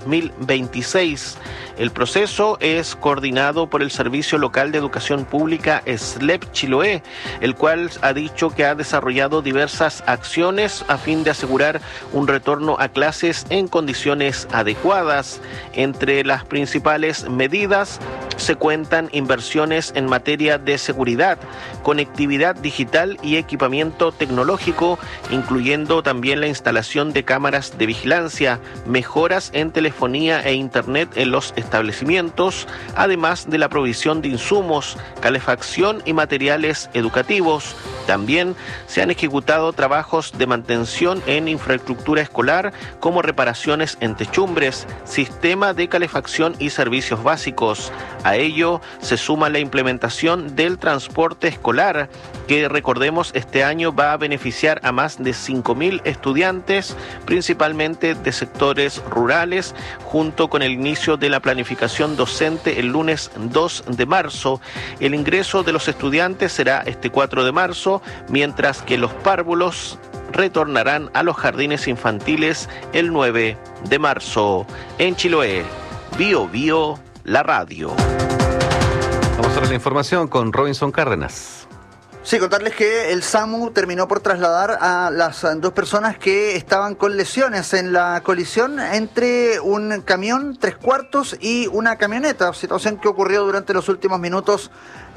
2026. El proceso es coordinado por el Servicio Local de Educación Pública SLEP Chiloé, el cual ha dicho que ha desarrollado diversas acciones a fin de asegurar un retorno a clases en condiciones adecuadas. Entre las principales medidas se cuentan inversiones en materia de seguridad, conectividad digital y equipamiento tecnológico, incluyendo también la instalación de cámaras de vigilancia, mejoras en telefonía e internet en los establecimientos, además de la provisión de insumos, calefacción y materiales educativos. También se han ejecutado trabajos de mantención en infraestructura escolar, como reparaciones en techumbres, sistema de calefacción y servicios básicos. A ello se suma la implementación del transporte escolar, que recordemos este año va a beneficiar a más de 5.000 estudiantes, principalmente de sectores rurales, junto con el inicio de la planificación docente el lunes 2 de marzo. El ingreso de los estudiantes será este 4 de marzo, mientras que los párvulos retornarán a los jardines infantiles el 9 de marzo. En Chiloé, Bio Bio, la radio. Vamos a ver la información con Robinson Cárdenas. Sí, contarles que el SAMU terminó por trasladar a las dos personas que estaban con lesiones en la colisión entre un camión 3/4 y una camioneta, situación que ocurrió durante los últimos minutos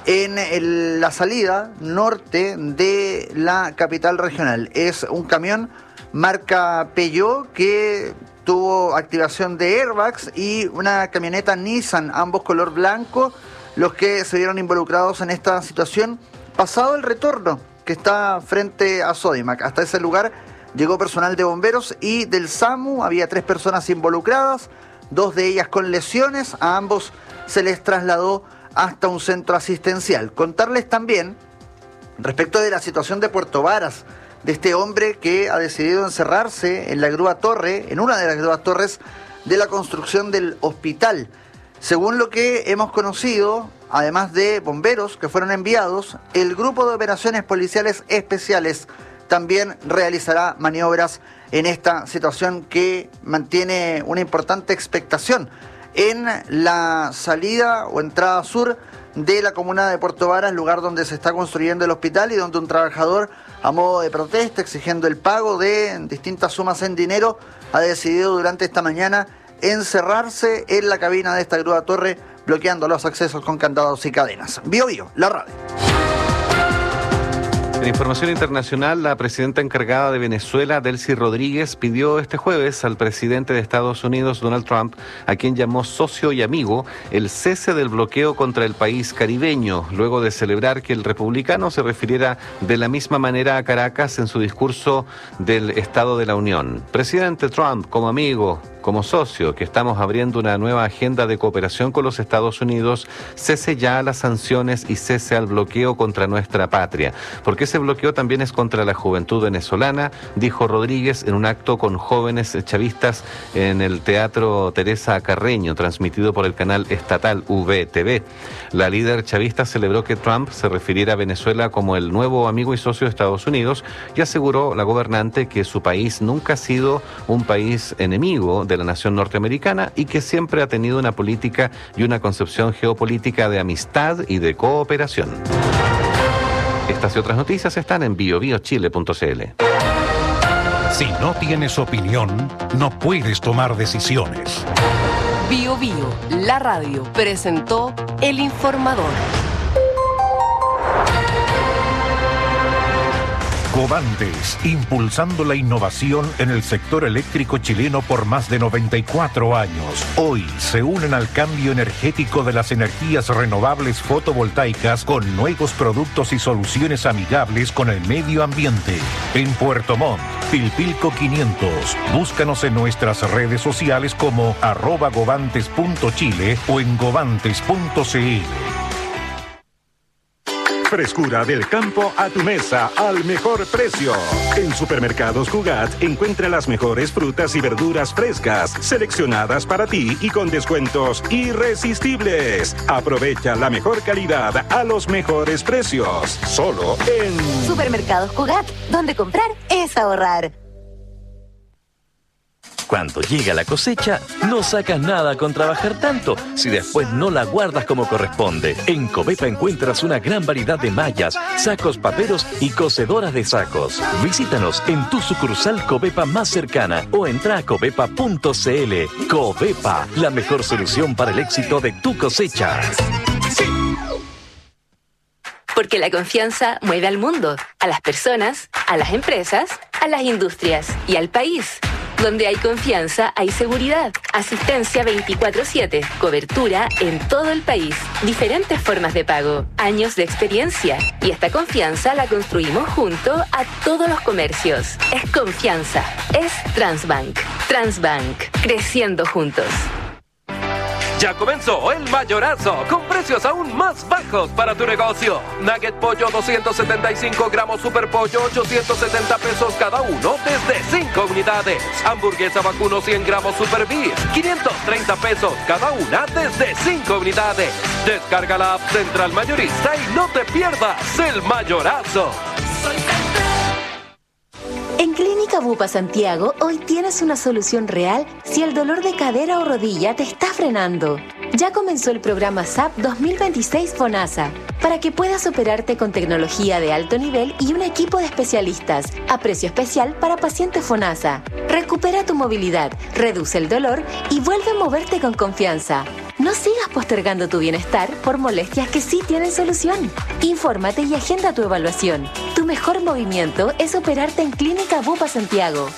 en la salida norte de la capital regional. Es un camión marca Peugeot que tuvo activación de airbags y una camioneta Nissan, ambos color blanco, los que se vieron involucrados en esta situación pasado el retorno que está frente a Sodimac. Hasta ese lugar llegó personal de bomberos y del SAMU. Había 3 personas involucradas, 2 de ellas con lesiones. A ambos se les trasladó hasta un centro asistencial. Contarles también respecto de la situación de Puerto Varas, de este hombre que ha decidido encerrarse en la grúa torre, en una de las grúas torres de la construcción del hospital. Según lo que hemos conocido, además de bomberos que fueron enviados, el Grupo de Operaciones Policiales Especiales también realizará maniobras en esta situación que mantiene una importante expectación en la salida o entrada sur de la comuna de Puerto Varas, lugar donde se está construyendo el hospital y donde un trabajador, a modo de protesta, exigiendo el pago de distintas sumas en dinero, ha decidido durante esta mañana encerrarse en la cabina de esta grúa torre, bloqueando los accesos con candados y cadenas. Bio Bio, la radio. En información internacional, la presidenta encargada de Venezuela, Delcy Rodríguez, pidió este jueves al presidente de Estados Unidos, Donald Trump, a quien llamó socio y amigo, el cese del bloqueo contra el país caribeño, luego de celebrar que el republicano se refiriera de la misma manera a Caracas en su discurso del Estado de la Unión. Presidente Trump, como amigo, como socio, que estamos abriendo una nueva agenda de cooperación con los Estados Unidos, cese ya las sanciones y cese al bloqueo contra nuestra patria, porque ese bloqueo también es contra la juventud venezolana, dijo Rodríguez en un acto con jóvenes chavistas en el Teatro Teresa Carreño, transmitido por el canal estatal VTV. La líder chavista celebró que Trump se refiriera a Venezuela como el nuevo amigo y socio de Estados Unidos y aseguró la gobernante que su país nunca ha sido un país enemigo de la nación norteamericana y que siempre ha tenido una política y una concepción geopolítica de amistad y de cooperación. Estas y otras noticias están en biobiochile.cl. Si no tienes opinión, no puedes tomar decisiones. Bio Bio, la radio, presentó El Informador. Covantes, impulsando la innovación en el sector eléctrico chileno por más de 94 años. Hoy se unen al cambio energético de las energías renovables fotovoltaicas con nuevos productos y soluciones amigables con el medio ambiente. En Puerto Montt, Pilpilco 500. Búscanos en nuestras redes sociales como @govantes.chile o en govantes.cl. Frescura del campo a tu mesa al mejor precio. En Supermercados Cugat encuentra las mejores frutas y verduras frescas, seleccionadas para ti y con descuentos irresistibles. Aprovecha la mejor calidad a los mejores precios. Solo en Supermercados Cugat, donde comprar es ahorrar. Cuando llega la cosecha, no sacas nada con trabajar tanto si después no la guardas como corresponde. En Covepa encuentras una gran variedad de mallas, sacos paperos y cosedoras de sacos. Visítanos en tu sucursal Covepa más cercana o entra a covepa.cl. Covepa, la mejor solución para el éxito de tu cosecha. Porque la confianza mueve al mundo, a las personas, a las empresas, a las industrias y al país. Donde hay confianza, hay seguridad. Asistencia 24/7. Cobertura en todo el país. Diferentes formas de pago. Años de experiencia. Y esta confianza la construimos junto a todos los comercios. Es confianza. Es Transbank. Transbank. Creciendo juntos. Ya comenzó el mayorazo, con precios aún más bajos para tu negocio. Nugget pollo 275 gramos super pollo, 870 pesos cada uno, desde 5 unidades. Hamburguesa vacuno 100 gramos super beef, 530 pesos cada una, desde 5 unidades. Descarga la app Central Mayorista y no te pierdas el mayorazo. En Clínica Bupa Santiago, hoy tienes una solución real si el dolor de cadera o rodilla te está frenando. Ya comenzó el programa SAP 2026 FONASA, para que puedas operarte con tecnología de alto nivel y un equipo de especialistas, a precio especial para pacientes FONASA. Recupera tu movilidad, reduce el dolor y vuelve a moverte con confianza. No sigas postergando tu bienestar por molestias que sí tienen solución. Infórmate y agenda tu evaluación. Tu mejor movimiento es operarte en Clínica Bupa Santiago.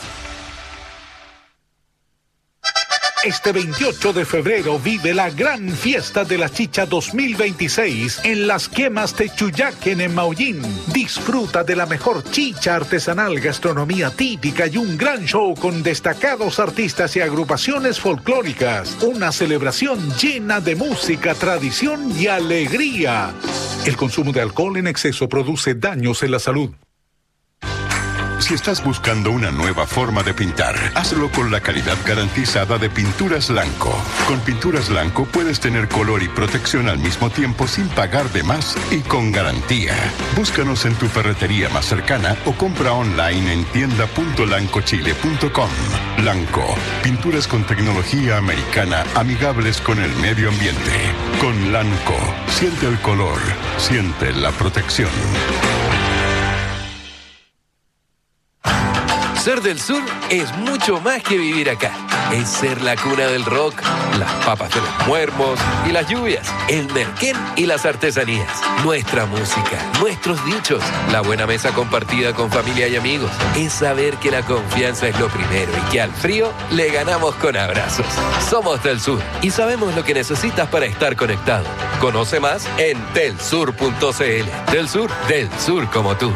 Este 28 de febrero vive la gran fiesta de la chicha 2026 en las quemas de Chuyaquen en Maullín. Disfruta de la mejor chicha artesanal, gastronomía típica y un gran show con destacados artistas y agrupaciones folclóricas. Una celebración llena de música, tradición y alegría. El consumo de alcohol en exceso produce daños en la salud. Si estás buscando una nueva forma de pintar, hazlo con la calidad garantizada de Pinturas Lanco. Con Pinturas Lanco puedes tener color y protección al mismo tiempo sin pagar de más y con garantía. Búscanos en tu ferretería más cercana o compra online en tienda.lancochile.com. Lanco, pinturas con tecnología americana amigables con el medio ambiente. Con Lanco, siente el color, siente la protección. Ser del sur es mucho más que vivir acá. Es ser la cuna del rock, las papas de los muermos y las lluvias, el merquén y las artesanías, nuestra música, nuestros dichos, la buena mesa compartida con familia y amigos. Es saber que la confianza es lo primero y que al frío le ganamos con abrazos. Somos del sur y sabemos lo que necesitas para estar conectado. Conoce más en telsur.cl. Del sur como tú.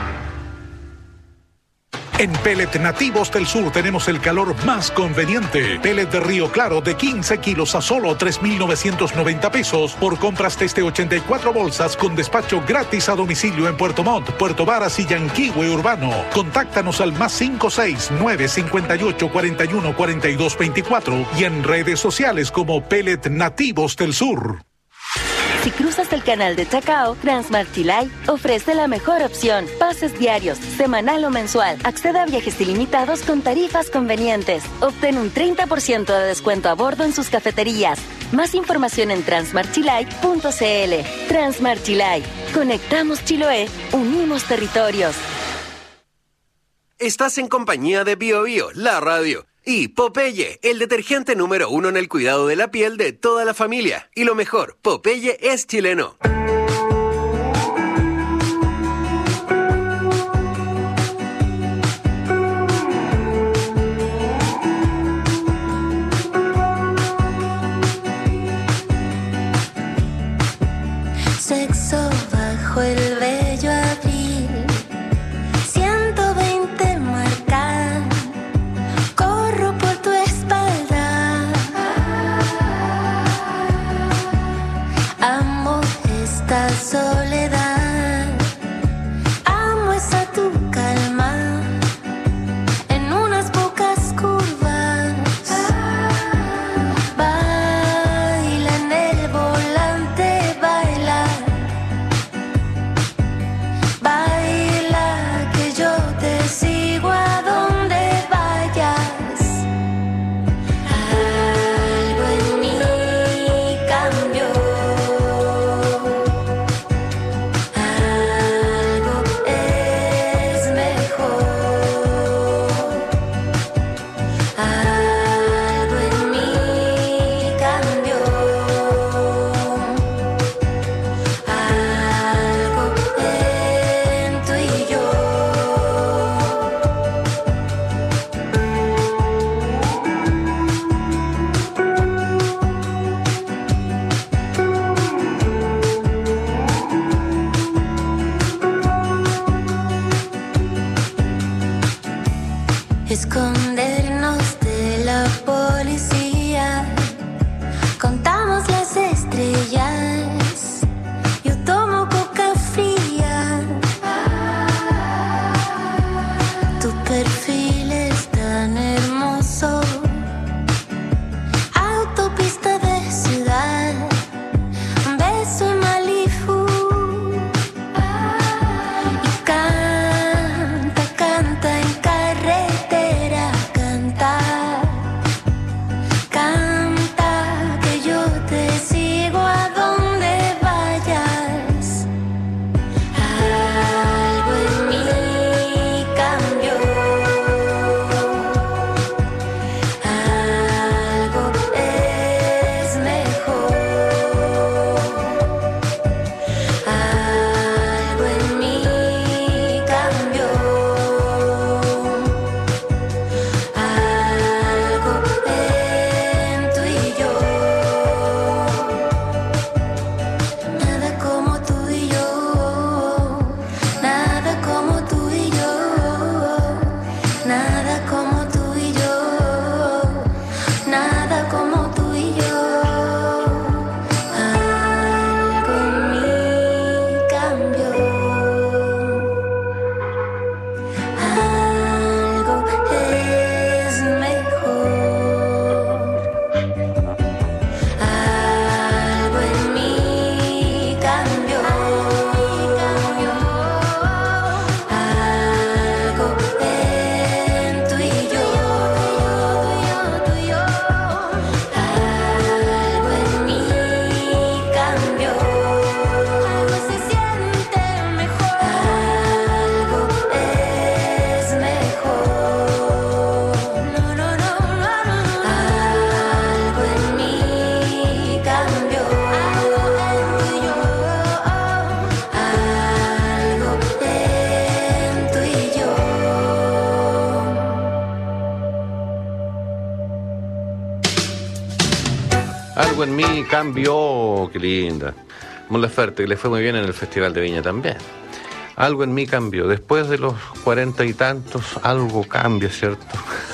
En Pellet Nativos del Sur tenemos el calor más conveniente. Pellet de Río Claro de 15 kilos a solo 3,990 pesos por compras desde 84 bolsas con despacho gratis a domicilio en Puerto Montt, Puerto Varas y Yanquihue Urbano. Contáctanos al +56 958 41 42 24 y en redes sociales como Pellet Nativos del Sur. Si cruzas el canal de Chacao, Transmart Chilay ofrece la mejor opción. Pases diarios, semanal o mensual. Accede a viajes ilimitados con tarifas convenientes. Obtén un 30% de descuento a bordo en sus cafeterías. Más información en transmartchilay.cl. Transmart Chilay. Conectamos Chiloé. Unimos territorios. Estás en compañía de Bio Bio, la radio. Y Popeye, el detergente número 1 en el cuidado de la piel de toda la familia. Y lo mejor, Popeye es chileno. Sexo bajo el vello abril, 120 marcan. Corro por tu espalda. Amo Algo en mí cambió, qué linda. Mon Laferte, que le fue muy bien en el Festival de Viña también. Algo en mí cambió. Después de los 40 y tantos, algo cambia, ¿cierto?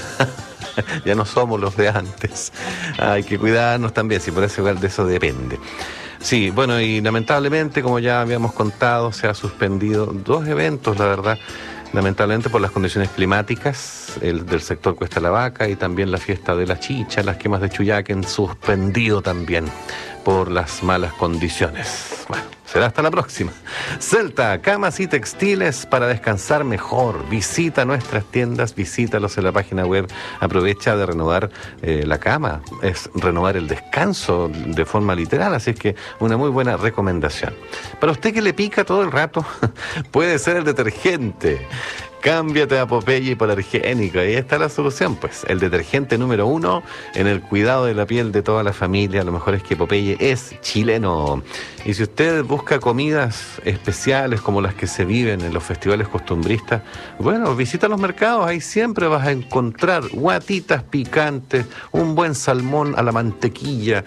Ya no somos los de antes. Hay que cuidarnos también, si por eso igual de eso depende. Sí, bueno, y lamentablemente, como ya habíamos contado, se ha suspendido 2 eventos, la verdad, lamentablemente por las condiciones climáticas, el del sector Cuesta la Vaca y también la fiesta de la chicha, las quemas de Chuyaken, suspendido también por las malas condiciones. Bueno, será hasta la próxima. Celta, camas y textiles para descansar mejor. Visita nuestras tiendas, visítalos en la página web. Aprovecha de renovar la cama. Es renovar el descanso de forma literal, así es que una muy buena recomendación. Para usted que le pica todo el rato, puede ser el detergente. Cámbiate a Popeye hipoalergénico. Ahí está la solución, pues. El detergente número 1 en el cuidado de la piel de toda la familia. Lo mejor es que Popeye es chileno. Y si usted busca comidas especiales como las que se viven en los festivales costumbristas, bueno, visita los mercados. Ahí siempre vas a encontrar guatitas picantes, un buen salmón a la mantequilla,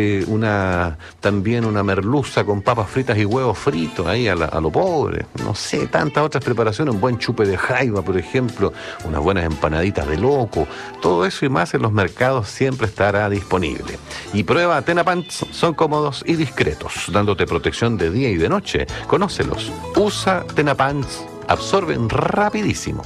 también una merluza con papas fritas y huevos fritos, ahí a lo pobre. No sé, tantas otras preparaciones, un buen chupe de jaiba, por ejemplo, unas buenas empanaditas de loco, todo eso y más en los mercados siempre estará disponible. Y prueba Tenapants, son cómodos y discretos, dándote protección de día y de noche. Conócelos, usa Tenapants, absorben rapidísimo.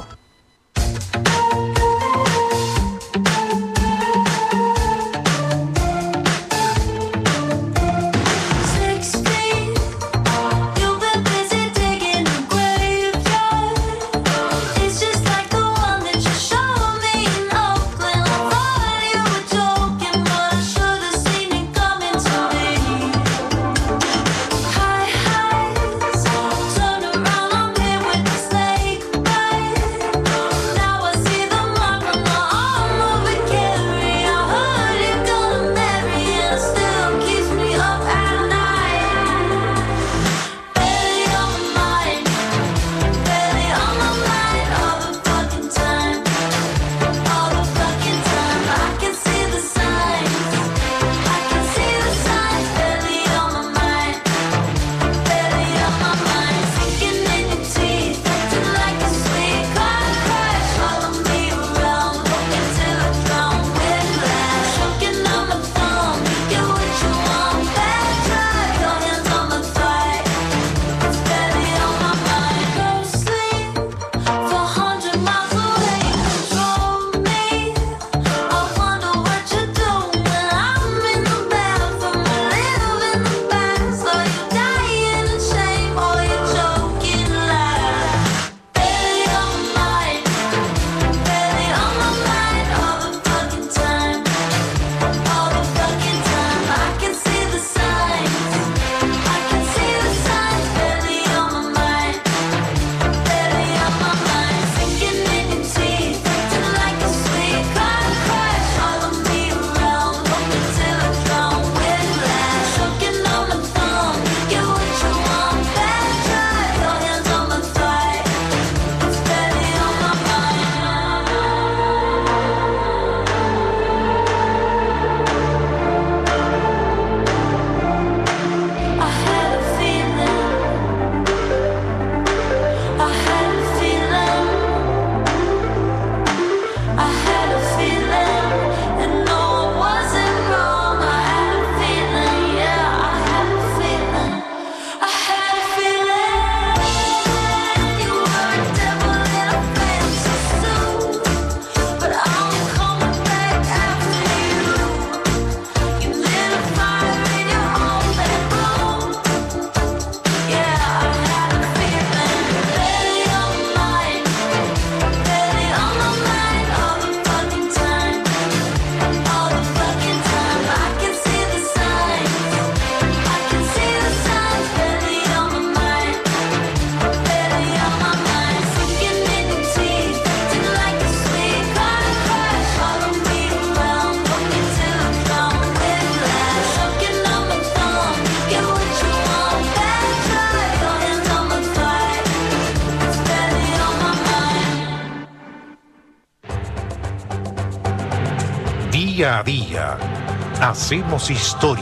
Día a día, Hacemos historia.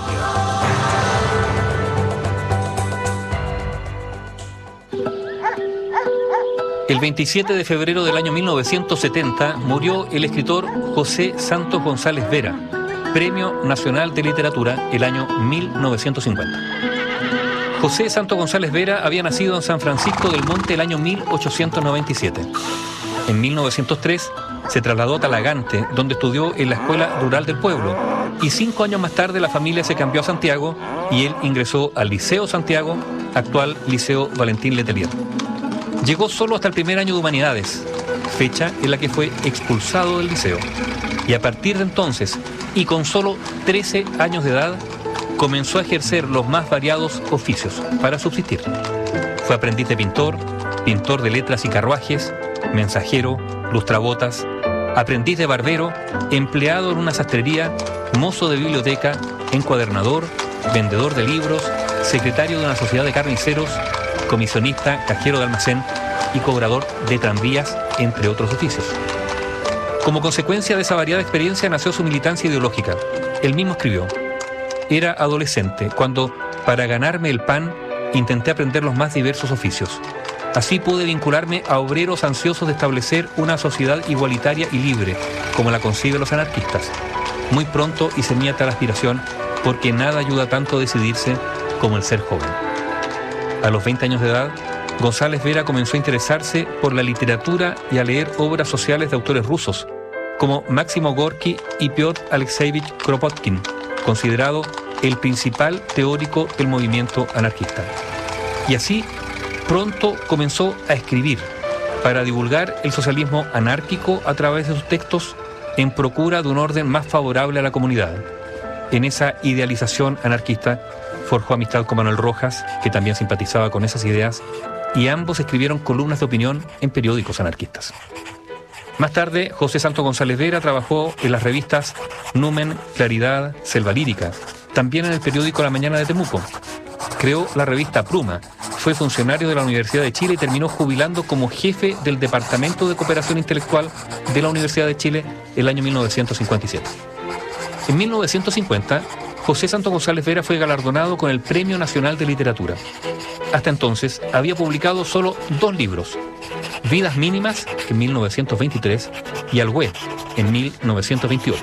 El 27 de febrero del año 1970 murió el escritor José Santos González Vera, Premio Nacional de Literatura, el año 1950. José Santos González Vera había nacido en San Francisco del Monte el año 1897. En 1903 se trasladó a Talagante, donde estudió en la Escuela Rural del Pueblo, y 5 años más tarde la familia se cambió a Santiago y él ingresó al Liceo Santiago, actual Liceo Valentín Letelier. Llegó solo hasta el primer año de Humanidades, fecha en la que fue expulsado del liceo. Y a partir de entonces, y con solo 13 años de edad, comenzó a ejercer los más variados oficios para subsistir. Fue aprendiz de pintor, pintor de letras y carruajes, mensajero, lustrabotas, aprendiz de barbero, empleado en una sastrería, mozo de biblioteca, encuadernador, vendedor de libros, secretario de una sociedad de carniceros, comisionista, cajero de almacén y cobrador de tranvías, entre otros oficios. Como consecuencia de esa variada experiencia nació su militancia ideológica. Él mismo escribió: era adolescente cuando, para ganarme el pan, intenté aprender los más diversos oficios. Así pude vincularme a obreros ansiosos de establecer una sociedad igualitaria y libre, como la conciben los anarquistas. Muy pronto hice mía tal aspiración, porque nada ayuda tanto a decidirse como el ser joven. A los 20 años de edad, González Vera comenzó a interesarse por la literatura y a leer obras sociales de autores rusos, como Máximo Gorki y Piotr Alexeyevich Kropotkin, considerado el principal teórico del movimiento anarquista. Y así, pronto comenzó a escribir para divulgar el socialismo anárquico a través de sus textos en procura de un orden más favorable a la comunidad. En esa idealización anarquista forjó amistad con Manuel Rojas, que también simpatizaba con esas ideas, y ambos escribieron columnas de opinión en periódicos anarquistas. Más tarde, José Santos González Vera trabajó en las revistas Numen, Claridad, Selva Lírica, también en el periódico La Mañana de Temuco. Creó la revista Pluma, fue funcionario de la Universidad de Chile y terminó jubilando como jefe del Departamento de Cooperación Intelectual de la Universidad de Chile el año 1957. En 1950, José Santos González Vera fue galardonado con el Premio Nacional de Literatura. Hasta entonces había publicado solo 2 libros: Vidas Mínimas, en 1923, y Alhué, en 1928.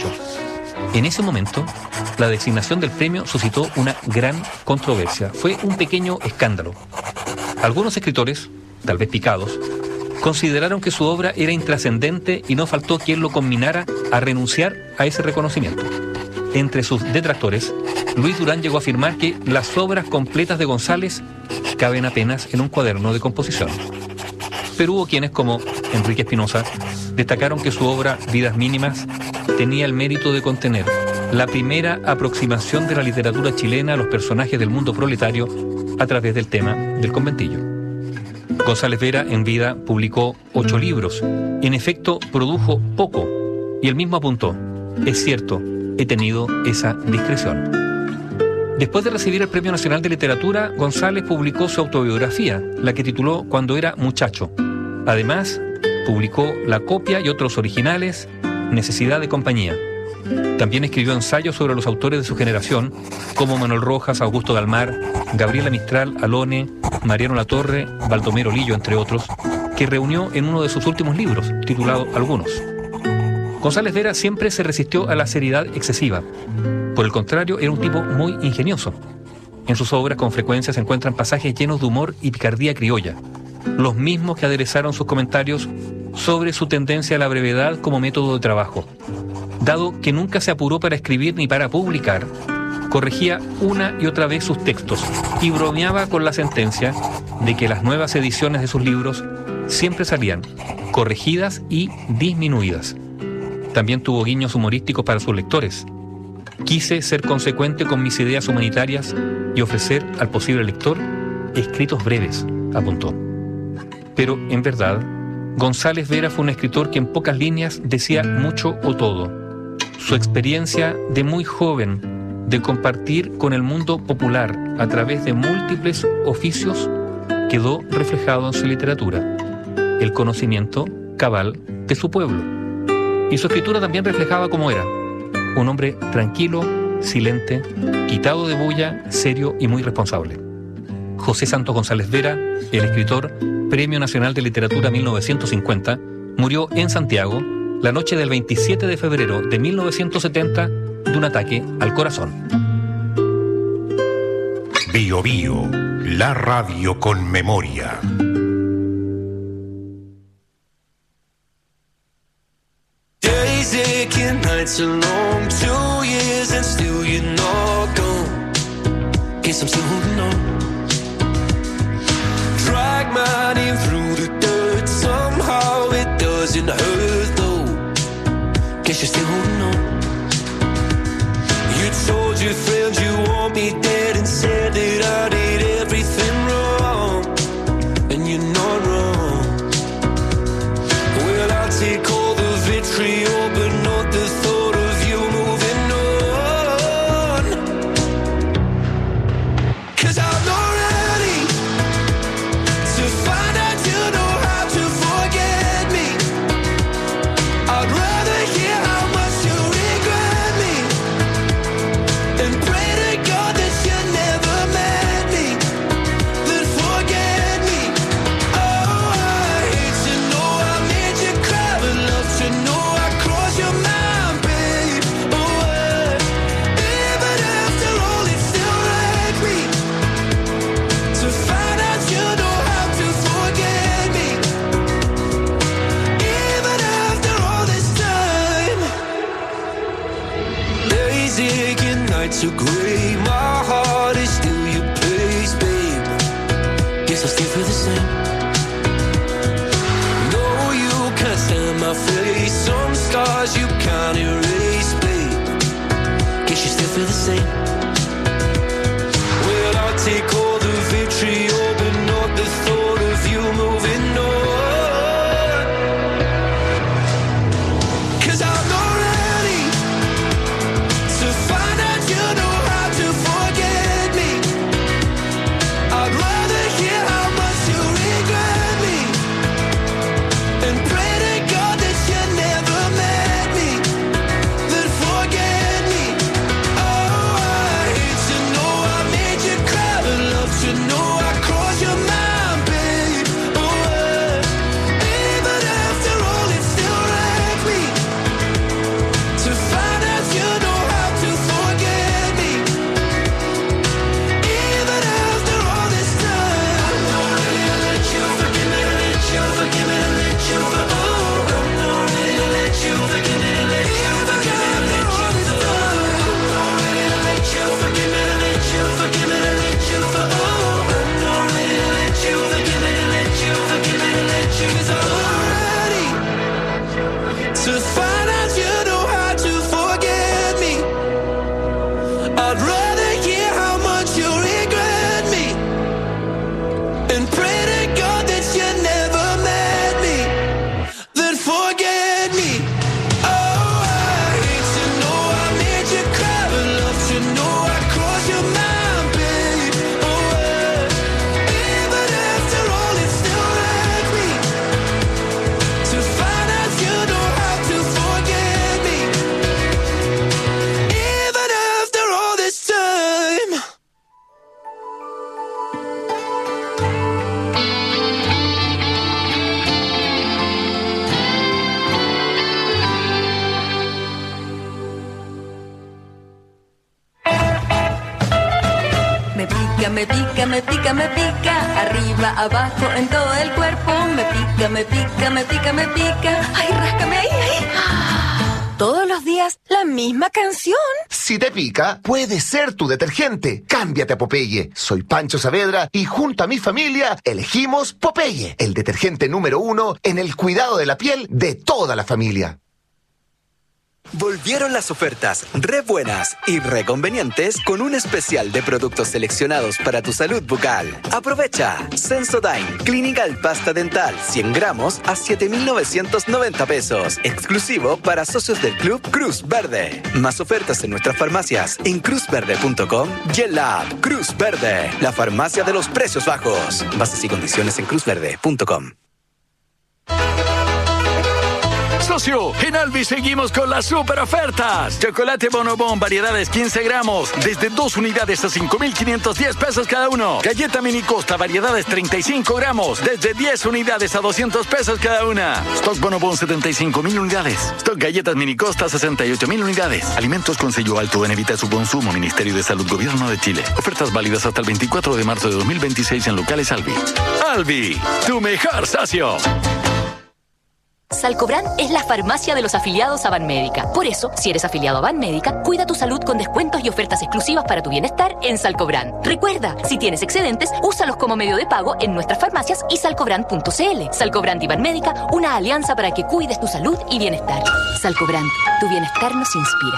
En ese momento, la designación del premio suscitó una gran controversia. Fue un pequeño escándalo. Algunos escritores, tal vez picados, consideraron que su obra era intrascendente y no faltó quien lo conminara a renunciar a ese reconocimiento. Entre sus detractores, Luis Durán llegó a afirmar que las obras completas de González caben apenas en un cuaderno de composición. Pero hubo quienes, como Enrique Espinosa, destacaron que su obra Vidas Mínimas tenía el mérito de contener la primera aproximación de la literatura chilena a los personajes del mundo proletario a través del tema del conventillo. González Vera, en vida, publicó 8 libros. En efecto, produjo poco, y él mismo apuntó: es cierto, he tenido esa discreción. Después de recibir el Premio Nacional de Literatura, González publicó su autobiografía, la que tituló Cuando era muchacho. Además, publicó la copia y otros originales, Necesidad de compañía. También escribió ensayos sobre los autores de su generación, como Manuel Rojas, Augusto Dalmar, Gabriela Mistral, Alone, Mariano Latorre, Baldomero Lillo, entre otros, que reunió en uno de sus últimos libros, titulado Algunos. González Vera siempre se resistió a la seriedad excesiva. Por el contrario, era un tipo muy ingenioso. En sus obras con frecuencia se encuentran pasajes llenos de humor y picardía criolla, los mismos que aderezaron sus comentarios sobre su tendencia a la brevedad como método de trabajo. Dado que nunca se apuró para escribir ni para publicar, corregía una y otra vez sus textos y bromeaba con la sentencia de que las nuevas ediciones de sus libros siempre salían corregidas y disminuidas. También tuvo guiños humorísticos para sus lectores. Quise ser consecuente con mis ideas humanitarias y ofrecer al posible lector escritos breves, apuntó. Pero, en verdad, González Vera fue un escritor que en pocas líneas decía mucho o todo. Su experiencia de muy joven de compartir con el mundo popular a través de múltiples oficios quedó reflejado en su literatura, el conocimiento cabal de su pueblo. Y su escritura también reflejaba cómo era: un hombre tranquilo, silente, quitado de bulla, serio y muy responsable. José Santos González Vera, el escritor, Premio Nacional de Literatura 1950, murió en Santiago la noche del 27 de febrero de 1970 de un ataque al corazón. Bio Bio, la radio con memoria. Days aching, nights are long, 2 years and still you're not gone. Guess I'm still holding on. Drag my name through the dirt, somehow it doesn't hurt though. Guess you're still holding on. You told your friends you want me dead and said that I did everything wrong, and you're not wrong. Well, I'll take all the vitriol, but not the thought of you moving on. 'Cause I'm not ready to find out you know how to forget me. I'd rather hear how much you regret me and pray to God that you never met me, then forget me. Oh, I hate to know I made you cry, but love to know I crossed your mind, babe. Oh, even after all, it still wrecked me to find out you know how to forget me. Even after all this time, days aching, nights are gray. My heart is still your place, babe. Guess I still feel the same. No, you can't stand my face. Some scars you can't erase, babe. Guess you still feel the same. Well, I'll take all the vitriol, but not the thought of you moving on. 'Cause I'm not ready to find out you know how to forget me. I'd rather hear how much you regret me and pray to God that you never met me, then forget me. Oh, I hate to know I made you cry, but love to know I crossed your mind, babe. Oh, even after all, it still wrecked me to find out you know how to forget me. Even after all this time, I'm not ready to let you forgive me, let you forgive me, let you forgive me. Oh, I'm not ready to let you forgive me, let you forgive me, let you forgive me. I'm not ready to let you forgive me, let you forgive me, let you forgive me. Oh, I'm not ready to let you forgive me, let you forgive me, let you. 'Cause I'm not ready to find out you know how to forget me. I'd rather hear how much you regret me and pray to God that you never met me, then forget me. Oh, I hate to know I made you cry, but love to know I crossed your mind, babe. Oh, even after all, it still wrecked me to find out you know how to forget me. Even after all this time. Me pica, me pica, me pica, me pica, arriba, abajo, en todo el cuerpo. Me pica, me pica, me pica, me pica. Ay, ráscame ahí, ahí. Todos los días la misma canción. Si te pica, puede ser tu detergente. Cámbiate a Popeye. Soy Pancho Saavedra y junto a mi familia elegimos Popeye, el detergente número 1 en el cuidado de la piel de toda la familia. Volvieron las ofertas re buenas y re convenientes con un especial de productos seleccionados para tu salud bucal. Aprovecha Sensodyne Clinical Pasta Dental 100 gramos a 7,990 pesos. Exclusivo para socios del Club Cruz Verde. Más ofertas en nuestras farmacias en cruzverde.com y en la app Cruz Verde, la farmacia de los precios bajos. Bases y condiciones en cruzverde.com. socio! En Albi seguimos con las super ofertas. Chocolate Bonobón, variedades 15 gramos, desde 2 unidades a 5,510 pesos cada uno. Galleta Mini Costa, variedades 35 gramos, desde 10 unidades a 200 pesos cada una. Stock Bonobón, 75,000 unidades. Stock Galletas Mini Costa, 68,000 unidades. Alimentos con sello alto en evita su consumo. Ministerio de Salud, Gobierno de Chile. Ofertas válidas hasta el 24 de marzo de 2026 en locales Albi. Albi, tu mejor socio. Salcobran es la farmacia de los afiliados a Banmédica. Por eso, si eres afiliado a Banmédica, cuida tu salud con descuentos y ofertas exclusivas para tu bienestar en Salcobran. Recuerda, si tienes excedentes, úsalos como medio de pago en nuestras farmacias y salcobran.cl. Salcobran y Banmédica, una alianza para que cuides tu salud y bienestar. Salcobran, tu bienestar nos inspira.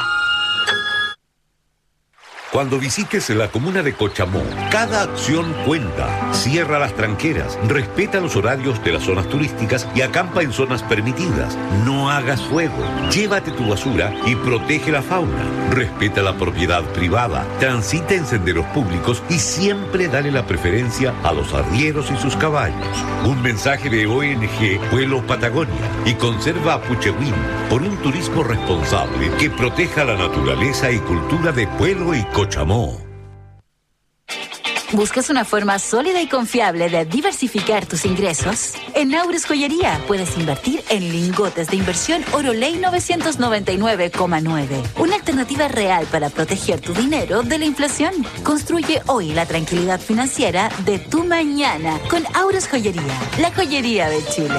Cuando visites la comuna de Cochamó, cada acción cuenta. Cierra las tranqueras, respeta los horarios de las zonas turísticas y acampa en zonas permitidas. No hagas fuego, llévate tu basura y protege la fauna. Respeta la propiedad privada, transita en senderos públicos y siempre dale la preferencia a los arrieros y sus caballos. Un mensaje de ONG Pueblo Patagonia y Conserva Puchehuín por un turismo responsable que proteja la naturaleza y cultura de Pueblo y Cochamó. ¿Buscas una forma sólida y confiable de diversificar tus ingresos? En Naures Joyería puedes invertir en lingotes de inversión Oroley 999,9. Una alternativa real para proteger tu dinero de la inflación. Construye hoy la tranquilidad financiera de tu mañana con Aures Joyería, la joyería de Chile.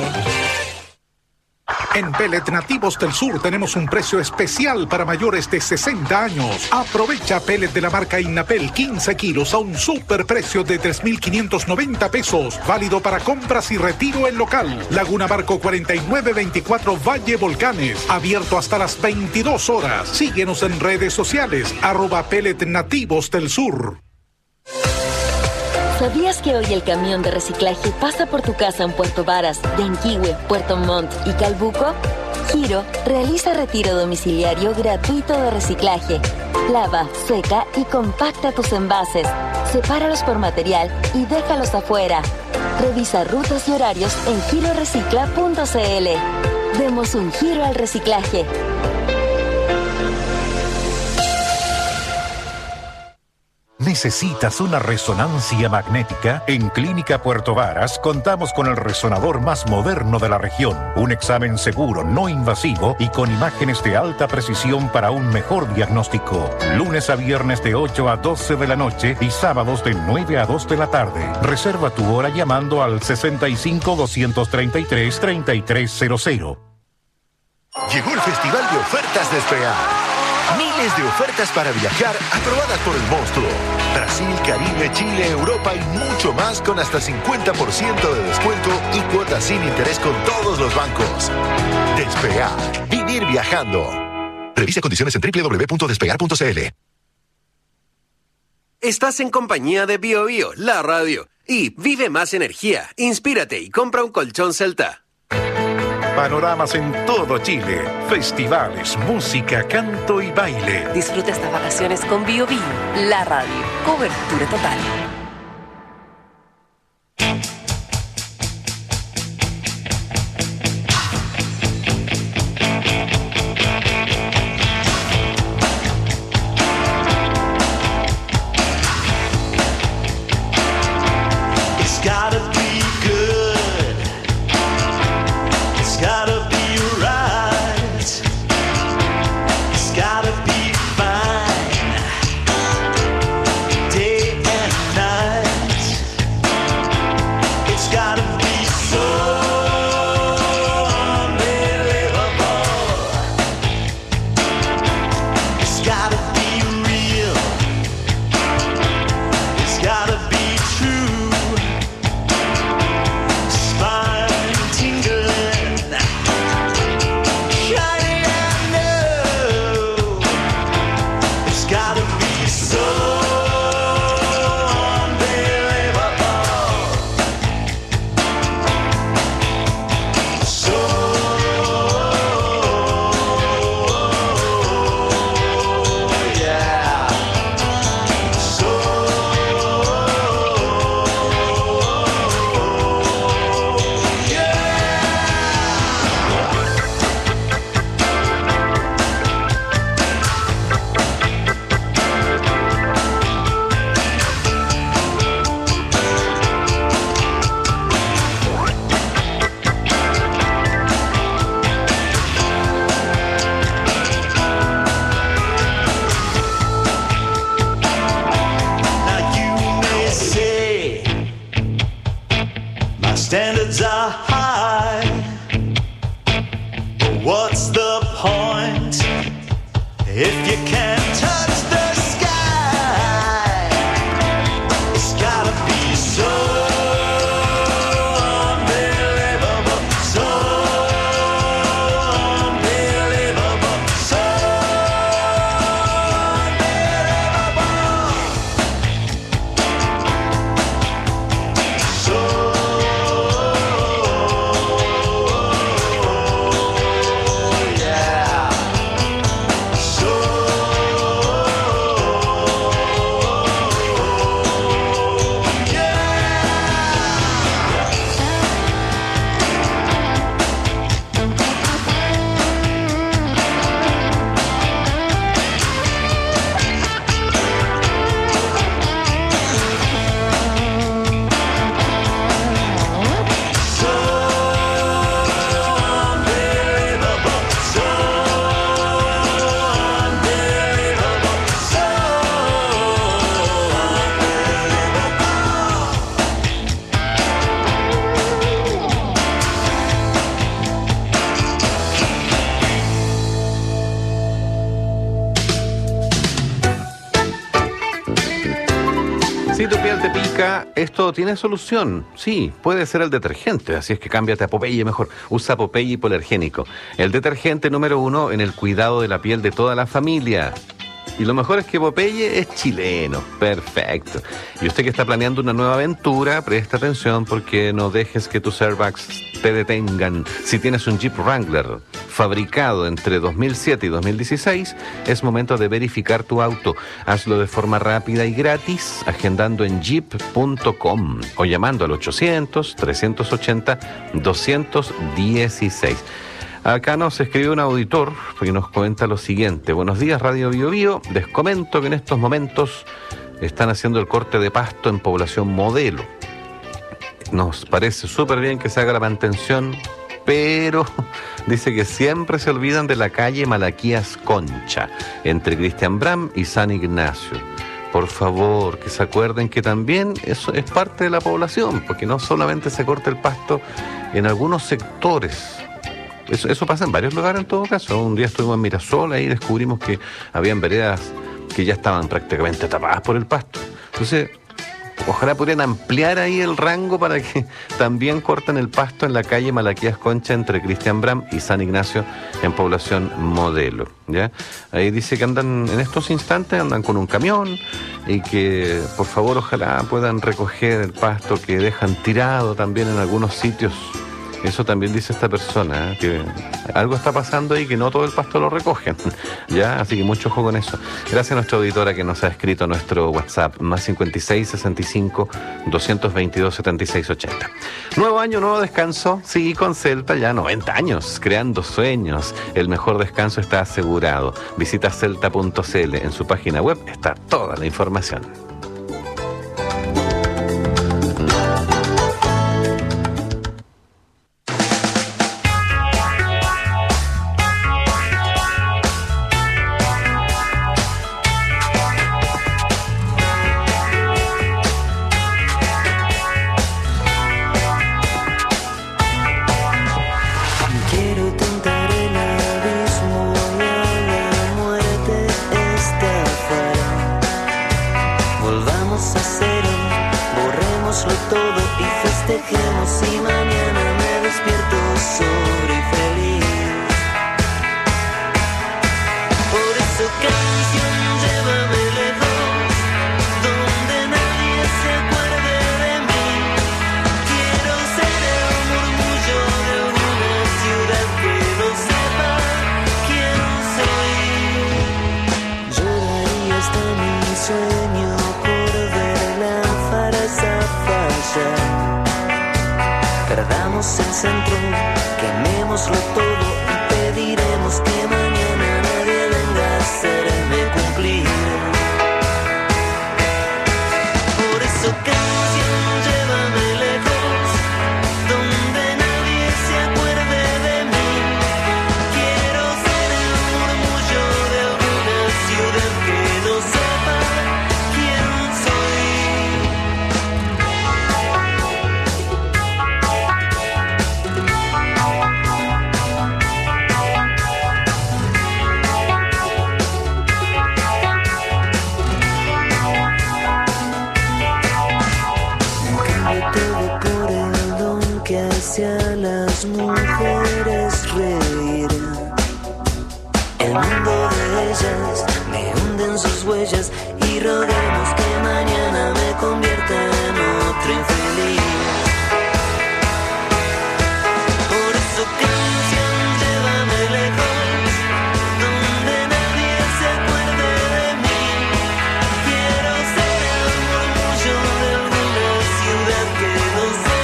En Pellet Nativos del Sur tenemos un precio especial para mayores de 60 años. Aprovecha pellet de la marca Innapel 15 kilos a un superprecio de 3,590 pesos. Válido para compras y retiro en local. Laguna Barco 4924 Valle Volcanes. Abierto hasta las 22 horas. Síguenos en redes sociales. @Pellet Nativos del Sur. ¿Sabías que hoy el camión de reciclaje pasa por tu casa en Puerto Varas, Yanquihue, Puerto Montt y Calbuco? Giro realiza retiro domiciliario gratuito de reciclaje. Lava, seca y compacta tus envases. Sepáralos por material y déjalos afuera. Revisa rutas y horarios en girorecicla.cl. Demos un giro al reciclaje. ¿Necesitas una resonancia magnética? En Clínica Puerto Varas contamos con el resonador más moderno de la región. Un examen seguro, no invasivo y con imágenes de alta precisión para un mejor diagnóstico. Lunes a viernes de 8 a 12 de la noche y sábados de 9 a 2 de la tarde. Reserva tu hora llamando al 65-233-3300. Llegó el Festival de Ofertas de SPA. Miles de ofertas para viajar aprobadas por el monstruo. Brasil, Caribe, Chile, Europa y mucho más con hasta 50% de descuento y cuotas sin interés con todos los bancos. Despegar. Vivir viajando. Revisa condiciones en www.despegar.cl. Estás en compañía de BioBio, la radio. Y vive más energía, inspírate y compra un colchón Celta. Panoramas en todo Chile. Festivales, música, canto y baile. Disfruta estas vacaciones con BioBio, la radio. Cobertura total. Si tu piel te pica, esto tiene solución. Sí, puede ser el detergente, así es que cámbiate a Popeye mejor. Usa Popeye hipoalergénico, el detergente número 1 en el cuidado de la piel de toda la familia. Y lo mejor es que Popeye es chileno. Perfecto. Y usted que está planeando una nueva aventura, presta atención porque no dejes que tus airbags te detengan. Si tienes un Jeep Wrangler fabricado entre 2007 y 2016, es momento de verificar tu auto. Hazlo de forma rápida y gratis, agendando en jeep.com o llamando al 800-380-216. Acá nos escribe un auditor que nos comenta lo siguiente. Buenos días, Radio Bio Bio. Les comento que en estos momentos están haciendo el corte de pasto en población Modelo. Nos parece súper bien que se haga la mantención, pero dice que siempre se olvidan de la calle Malaquías Concha, entre Cristian Bram y San Ignacio. Por favor, que se acuerden que también eso es parte de la población, porque no solamente se corta el pasto en algunos sectores. Eso pasa en varios lugares en todo caso. Un día estuvimos en Mirasol, ahí descubrimos que habían veredas que ya estaban prácticamente tapadas por el pasto. Entonces, ojalá pudieran ampliar ahí el rango para que también corten el pasto en la calle Malaquías Concha entre Cristian Bram y San Ignacio en población Modelo, ¿ya? Ahí dice que andan, en estos instantes andan con un camión y que por favor ojalá puedan recoger el pasto que dejan tirado también en algunos sitios. Eso también dice esta persona, que algo está pasando ahí, que no todo el pasto lo recogen, ¿ya? Así que mucho ojo con eso. Gracias a nuestra auditora que nos ha escrito nuestro WhatsApp, más 56 65 222 76 80. Nuevo año, nuevo descanso. Sí, con Celta ya 90 años, creando sueños. El mejor descanso está asegurado. Visita celta.cl. En su página web está toda la información. Perdamos el centro, quemémoslo todo y pediremos que mañana nadie venga a hacerme cumplir. Por eso canción, llévame lejos, donde nadie se acuerde de mí. Quiero ser el murmullo de alguna ciudad que no sepa quién soy. Hacia las mujeres reír. El mundo de ellas me hunde en sus huellas y roguemos que mañana me convierta en otro infeliz. Por eso canción, llévame lejos, donde nadie se acuerde de mí. Quiero ser el murmullo de alguna ciudad que no sepa.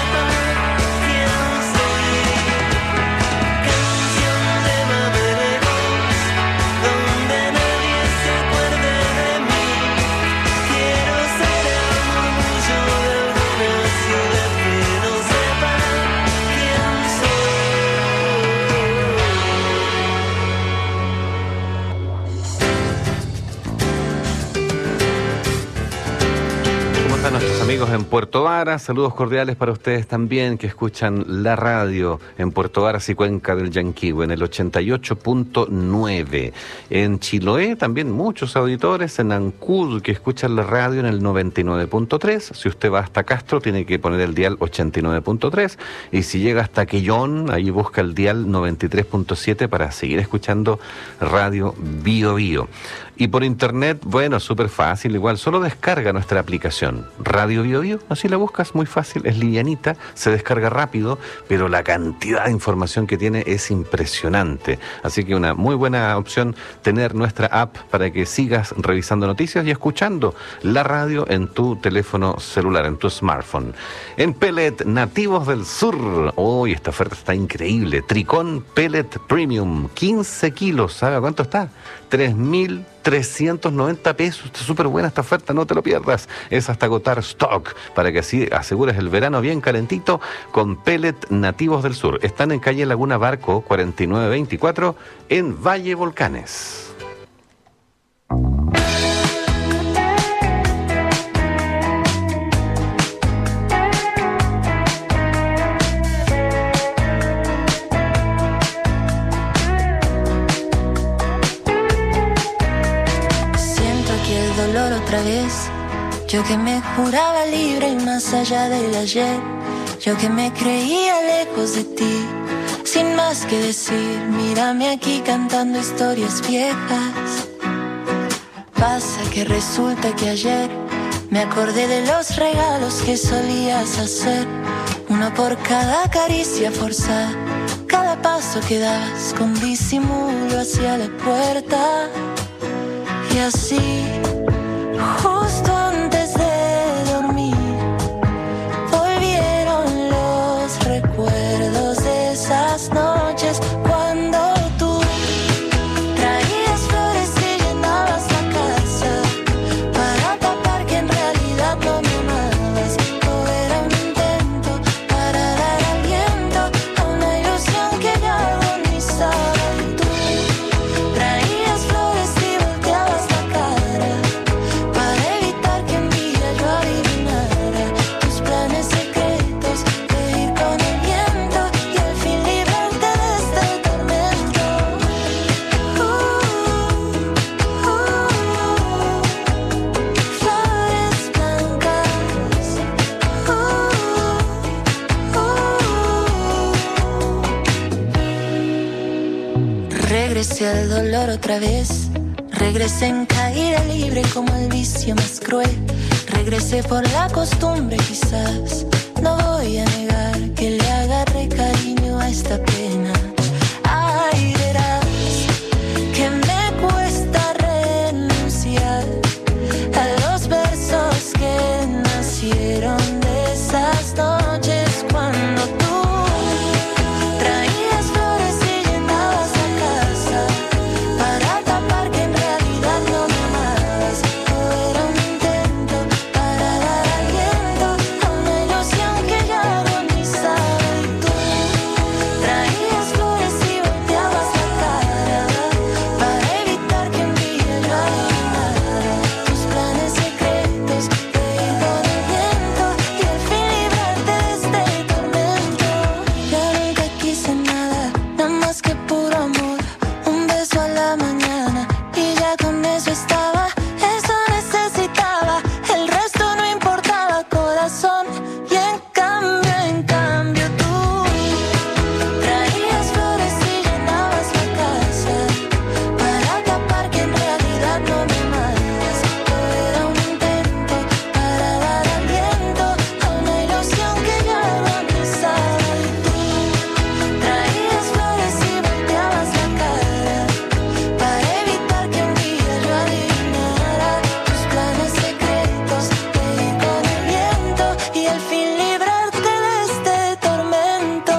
Amigos en Puerto Varas, saludos cordiales para ustedes también que escuchan la radio en Puerto Varas y Cuenca del Llanquihue en el 88.9. En Chiloé también muchos auditores, en Ancud que escuchan la radio en el 99.3. Si usted va hasta Castro tiene que poner el dial 89.3 y si llega hasta Quellón, ahí busca el dial 93.7 para seguir escuchando Radio Bio Bio. Y por internet, bueno, súper fácil, igual, solo descarga nuestra aplicación Radio Bio Bio, así la buscas, muy fácil, es livianita, se descarga rápido, pero la cantidad de información que tiene es impresionante. Así que una muy buena opción tener nuestra app para que sigas revisando noticias y escuchando la radio en tu teléfono celular, en tu smartphone. En Pellet Nativos del Sur, hoy esta oferta está increíble, Tricón Pellet Premium, 15 kilos, ¿sabe cuánto está? 3.390 pesos, está súper buena esta oferta, no te lo pierdas, es hasta agotar stock, para que así asegures el verano bien calentito con Pellet Nativos del Sur. Están en calle Laguna Barco 4924 en Valle Volcanes. Otra vez, yo que me juraba libre y más allá del ayer, yo que me creía lejos de ti, sin más que decir, mírame aquí cantando historias viejas. Pasa que resulta que ayer me acordé de los regalos que solías hacer, uno por cada caricia forzada, cada paso que dabas con disimulo hacia la puerta. Y así, justo antes de dormir, volvieron los recuerdos de esas noches cuando tú traías flores y llenabas la casa para tapar que en realidad no me amabas. Todo era un intento para dar aliento a una ilusión que ya agonizaba. Y tú traías flores y volteabas la cara para evitar que un día yo adivinara tus planes secretos de ir con el viento y al fin librarte de este tormento. Flores blancas. Regresé al dolor otra vez. Regresé en caída libre como el vicio más cruel. Regresé por la costumbre quizás. No voy a negar que le agarré cariño a esta pena. Ay, verás que me cuesta renunciar a los versos que nacieron de esas noches cuando tú traías flores y llenabas la casa para tapar que en realidad no me amabas. Todo era un intento para dar aliento a una ilusión que ya agonizaba. Y tú traías flores y volteabas la cara para evitar que un día yo adivinara tus planes secretos de ir con el viento y al fin librarte de este tormento. Yo nunca quise nada, nada más que puro amor, un beso a la mañana y ya con eso estaba. Eso necesitaba, el resto no importaba, corazón. Y en cambio tú traías flores y llenabas la casa para tapar que en realidad no me amabas. Todo era un intento para dar aliento a una ilusión que ya agonizaba. Y tú traías flores y volteabas la cara para evitar que un día yo adivinara tus planes secretos de ir con el viento y al fin librarte de este tormento.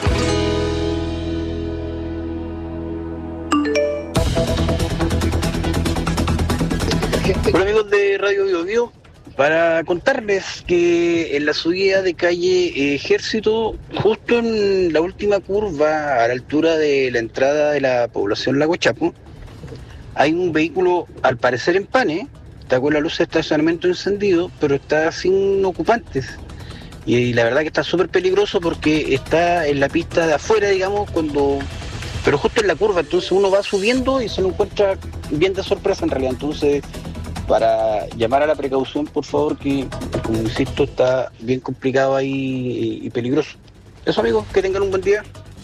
Hola amigos de Radio Bio Bio, para contarles que en la subida de calle Ejército, justo en la última curva a la altura de la entrada de la población Lago Chapo, hay un vehículo al parecer en pane está con la luz de estacionamiento encendido, pero está sin ocupantes. Y la verdad que está súper peligroso porque está en la pista de afuera, digamos, pero justo en la curva, entonces uno va subiendo y se lo encuentra bien de sorpresa en realidad. Entonces, para llamar a la precaución, por favor, que, como insisto, está bien complicado ahí y peligroso. Eso, amigos, que tengan un buen día.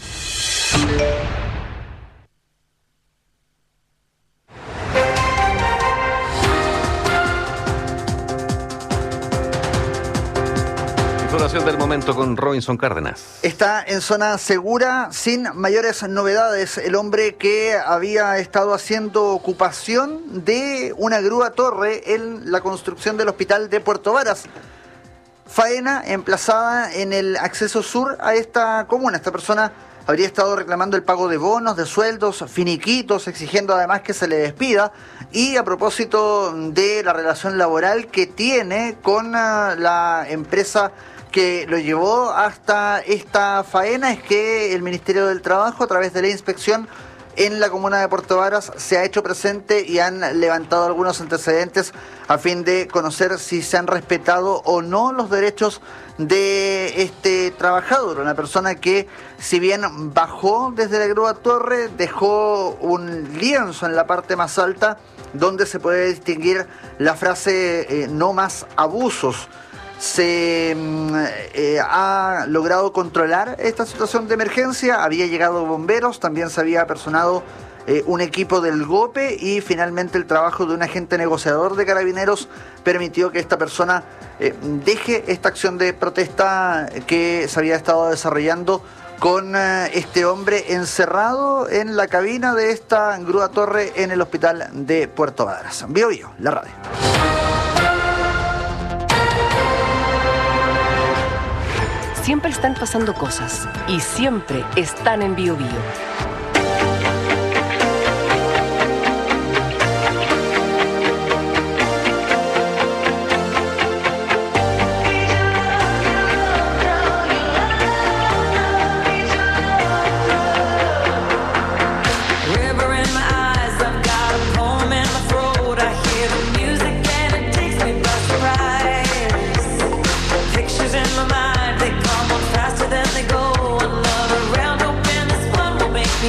Información del momento con Robinson Cárdenas. Está en zona segura, sin mayores novedades. El hombre que había estado haciendo ocupación de una grúa torre en la construcción del hospital de Puerto Varas. Faena emplazada en el acceso sur a esta comuna. Esta persona habría estado reclamando el pago de bonos, de sueldos, finiquitos, exigiendo además que se le despida. Y a propósito de la relación laboral que tiene con la empresa que lo llevó hasta esta faena, es que el Ministerio del Trabajo, a través de la inspección en la comuna de Puerto Varas, se ha hecho presente y han levantado algunos antecedentes a fin de conocer si se han respetado o no los derechos de este trabajador. Una persona que, si bien bajó desde la grúa torre, dejó un lienzo en la parte más alta donde se puede distinguir la frase no más abusos. Se ha logrado controlar esta situación de emergencia, había llegado bomberos, también se había apersonado un equipo del GOPE y finalmente el trabajo de un agente negociador de Carabineros permitió que esta persona deje esta acción de protesta que se había estado desarrollando con este hombre encerrado en la cabina de esta grúa torre en el hospital de Puerto Varas. Bio Bio, la radio. Siempre están pasando cosas y siempre están en Bio Bio. They come on faster than they go. Another round, hoping this one will make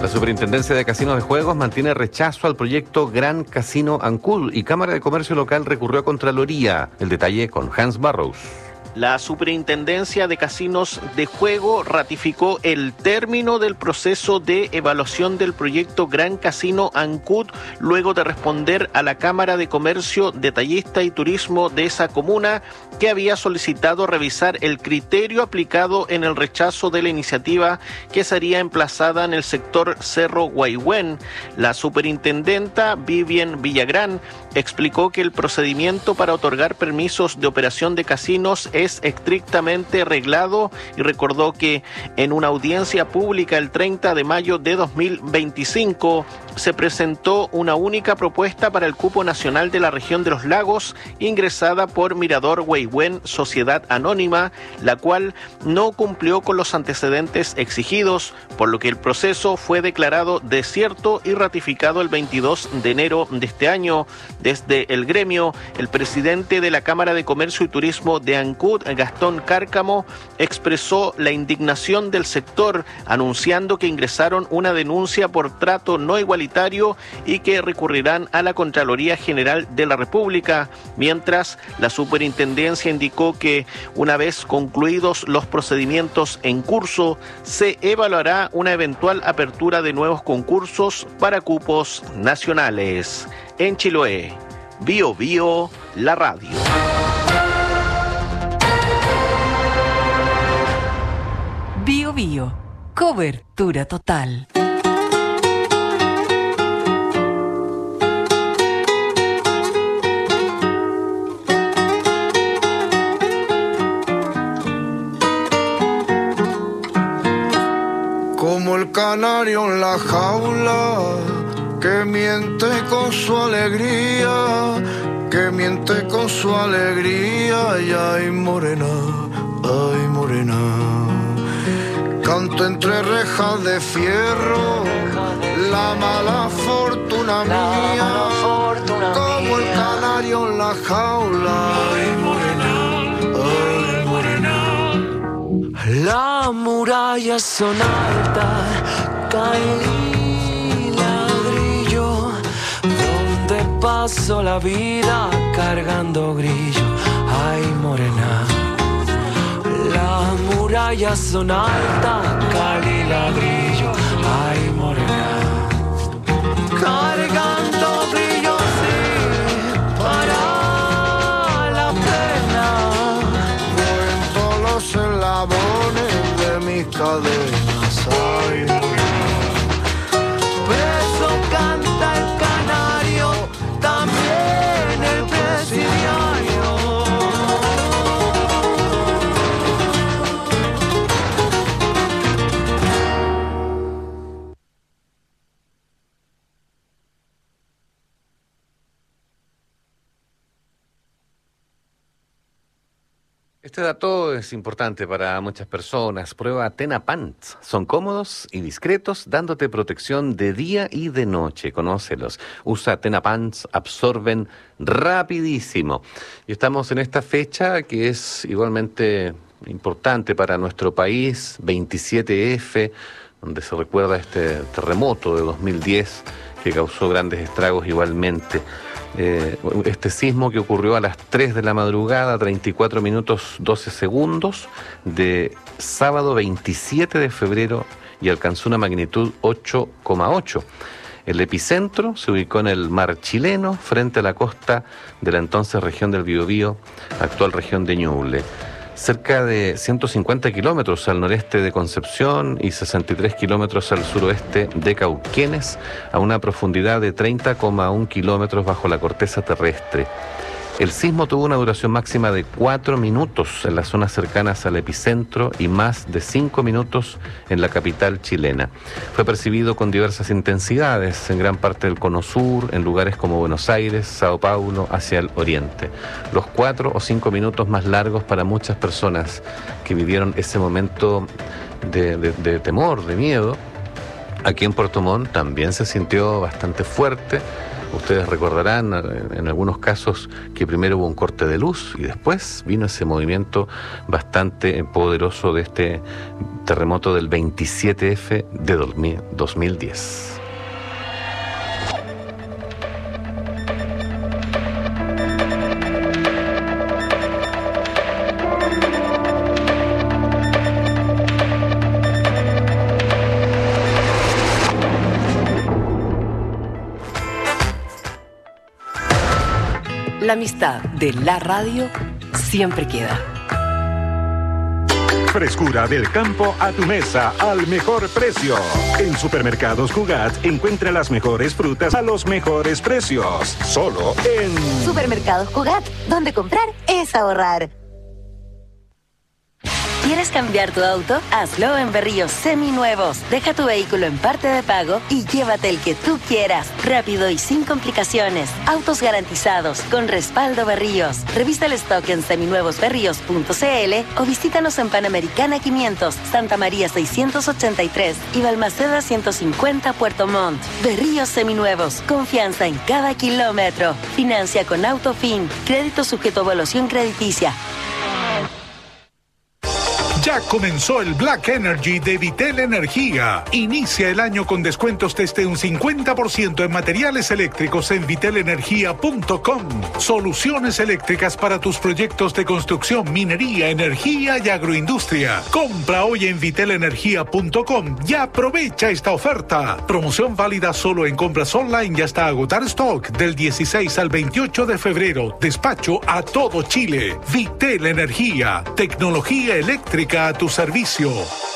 La Superintendencia de Casinos de Juegos mantiene rechazo al proyecto Gran Casino Ancud y Cámara de Comercio Local recurrió a Contraloría. El detalle con Hans Barrows. La Superintendencia de Casinos de Juego ratificó el término del proceso de evaluación del proyecto Gran Casino Ancud luego de responder a la Cámara de Comercio, Detallista y Turismo de esa comuna, que había solicitado revisar el criterio aplicado en el rechazo de la iniciativa que sería emplazada en el sector Cerro Guayhuén. La superintendenta Vivian Villagrán explicó que el procedimiento para otorgar permisos de operación de casinos es estrictamente reglado y recordó que en una audiencia pública el 30 de mayo de 2025 se presentó una única propuesta para el cupo nacional de la región de los lagos ingresada por Mirador Guayhuén Sociedad Anónima, la cual no cumplió con los antecedentes exigidos, por lo que el proceso fue declarado desierto y ratificado el 22 de enero de este año. Desde el gremio, el presidente de la Cámara de Comercio y Turismo de Ancud, Gastón Cárcamo, expresó la indignación del sector, anunciando que ingresaron una denuncia por trato no igualitario y que recurrirán a la Contraloría General de la República, mientras la superintendencia indicó que una vez concluidos los procedimientos en curso, se evaluará una eventual apertura de nuevos concursos para cupos nacionales. En Chiloé, Bio Bio, la radio. Bio Bio, cobertura total. Como el canario en la jaula, que miente con su alegría, que miente con su alegría, y ay morena, canto entre rejas de fierro, la mala fortuna mía, como el canario en la jaula, ay morena, Las murallas son altas, caen ladrillo, donde paso la vida cargando grillo, ay morena. Las murallas son altas, Cali ladrillo, ay morena. Cargando grillo, sí, para la pena. cuento los eslabones de mis cadenas, ay morena. Eso canta el canario, también el presidiario. Este dato es importante para muchas personas. Prueba Tena Pants. Son cómodos y discretos, dándote protección de día y de noche. Conócelos. Usa Tena Pants, absorben rapidísimo. Y estamos en esta fecha que es igualmente importante para nuestro país, 27F, donde se recuerda este terremoto de 2010 que causó grandes estragos igualmente. Este sismo que ocurrió a las 3 de la madrugada, 34 minutos 12 segundos, de sábado 27 de febrero y alcanzó una magnitud 8,8. El epicentro se ubicó en el mar chileno, frente a la costa de la entonces región del Biobío, actual región de Ñuble. Cerca de 150 kilómetros al noreste de Concepción y 63 kilómetros al suroeste de Cauquenes, a una profundidad de 30,1 kilómetros bajo la corteza terrestre. El sismo tuvo una duración máxima de 4 minutos en las zonas cercanas al epicentro y más de 5 minutos en la capital chilena. Fue percibido con diversas intensidades en gran parte del cono sur, en lugares como Buenos Aires, Sao Paulo, hacia el oriente. Los 4 o 5 minutos más largos para muchas personas que vivieron ese momento de temor, de miedo. Aquí en Puerto Montt también se sintió bastante fuerte. Ustedes recordarán en algunos casos que primero hubo un corte de luz y después vino ese movimiento bastante poderoso de este terremoto del 27F de 2010. La amistad de la radio siempre queda. Frescura del campo a tu mesa al mejor precio. En Supermercados Cugat encuentra las mejores frutas a los mejores precios. Solo en Supermercados Cugat, donde comprar es ahorrar. ¿Quieres cambiar tu auto? Hazlo en Berríos Seminuevos. Deja tu vehículo en parte de pago y llévate el que tú quieras. Rápido y sin complicaciones. Autos garantizados con respaldo Berríos. Revisa el stock en seminuevosberríos.cl o visítanos en Panamericana 500, Santa María 683 y Balmaceda 150 Puerto Montt. Berríos Seminuevos. Confianza en cada kilómetro. Financia con Autofin. Crédito sujeto a evaluación crediticia. Ya comenzó el Black Energy de Vitel Energía. Inicia el año con descuentos desde un 50% en materiales eléctricos en vitelenergia.com. Soluciones eléctricas para tus proyectos de construcción, minería, energía y agroindustria. Compra hoy en vitelenergia.com y aprovecha esta oferta. Promoción válida solo en compras online y hasta agotar stock del 16 al 28 de febrero. Despacho a todo Chile. Vitel Energía. Tecnología eléctrica a tu servicio.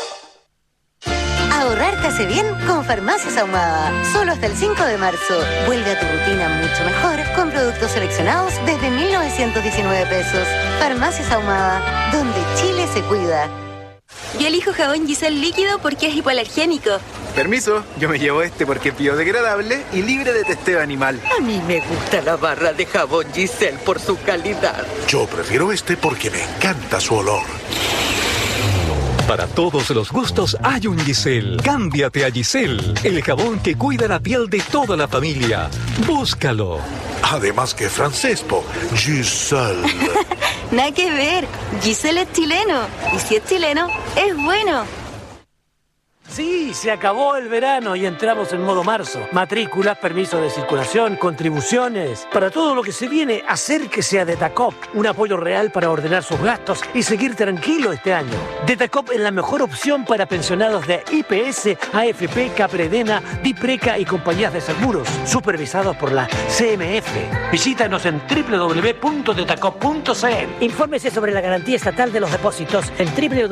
Ahorrar te hace bien con Farmacias Ahumada. Solo hasta el 5 de marzo. Vuelve a tu rutina mucho mejor con productos seleccionados desde 1.919 pesos. Farmacias Ahumada, donde Chile se cuida. Yo elijo jabón Giselle líquido porque es hipoalergénico. Permiso, yo me llevo este porque es biodegradable y libre de testeo animal. A mí me gusta la barra de jabón Giselle por su calidad. Yo prefiero este porque me encanta su olor. Para todos los gustos hay un Giselle. Cámbiate a Giselle, el jabón que cuida la piel de toda la familia. Búscalo. Además que francés, Giselle. Nada que ver. Giselle es chileno. Y si es chileno, es bueno. Sí, se acabó el verano y entramos en modo marzo. Matrículas, permiso de circulación, contribuciones. Para todo lo que se viene, acérquese a Detacop. Un apoyo real para ordenar sus gastos y seguir tranquilo este año. Detacop es la mejor opción para pensionados de IPS, AFP, Capredena, Dipreca y compañías de seguros, supervisados por la CMF. Visítanos en www.detacop.cl. Infórmese sobre la garantía estatal de los depósitos en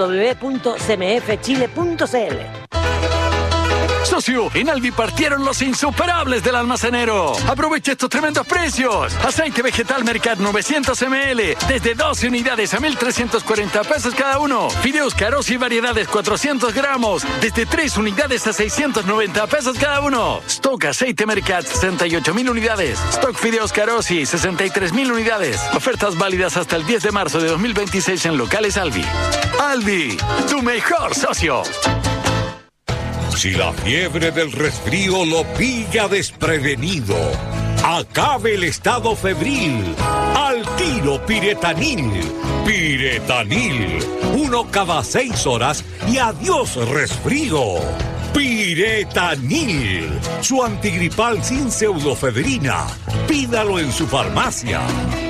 www.cmfchile.cl. Socio, en Alvi partieron los insuperables del almacenero. Aprovecha estos tremendos precios. Aceite vegetal Mercat 900 ml desde 12 unidades a 1.340 pesos cada uno. Fideos Carosi variedades 400 gramos desde 3 unidades a 690 pesos cada uno. Stock aceite Mercat 68.000 unidades. Stock Fideos Carosi 63.000 unidades. Ofertas válidas hasta el 10 de marzo de 2026 en locales Alvi. Alvi, tu mejor socio. Si la fiebre del resfrío lo pilla desprevenido, acabe el estado febril. Al tiro Piretanil. Piretanil. 1 cada 6 horas y adiós resfrío. Piretanil. Su antigripal sin pseudofedrina. Pídalo en su farmacia.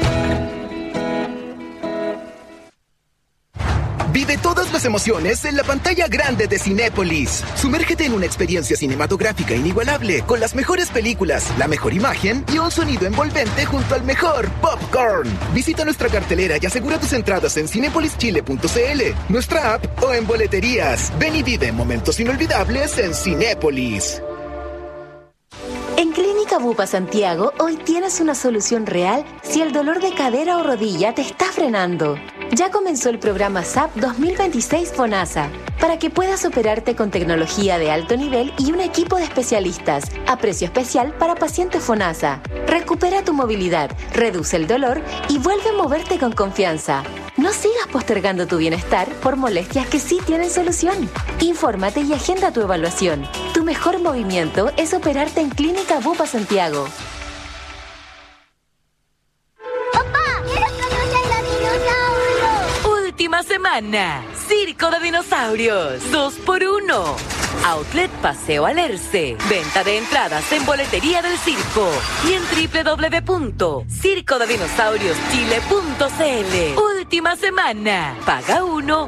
Vive todas las emociones en la pantalla grande de Cinépolis. Sumérgete en una experiencia cinematográfica inigualable con las mejores películas, la mejor imagen y un sonido envolvente junto al mejor popcorn. Visita nuestra cartelera y asegura tus entradas en cinepolischile.cl, nuestra app o en boleterías. Ven y vive momentos inolvidables en Cinépolis. En Clínica Bupa Santiago, hoy tienes una solución real si el dolor de cadera o rodilla te está frenando. Ya comenzó el programa SAP 2026 FONASA, para que puedas operarte con tecnología de alto nivel y un equipo de especialistas, a precio especial para pacientes FONASA. Recupera tu movilidad, reduce el dolor y vuelve a moverte con confianza. No sigas postergando tu bienestar por molestias que sí tienen solución. Infórmate y agenda tu evaluación. Tu mejor movimiento es operarte en Clínica Bupa Santiago. semana. Circo de Dinosaurios, 2x1. Outlet Paseo Alerce. Venta de entradas en boletería del circo y en www.circodedinosaurioschile.cl. Última semana. Paga 1,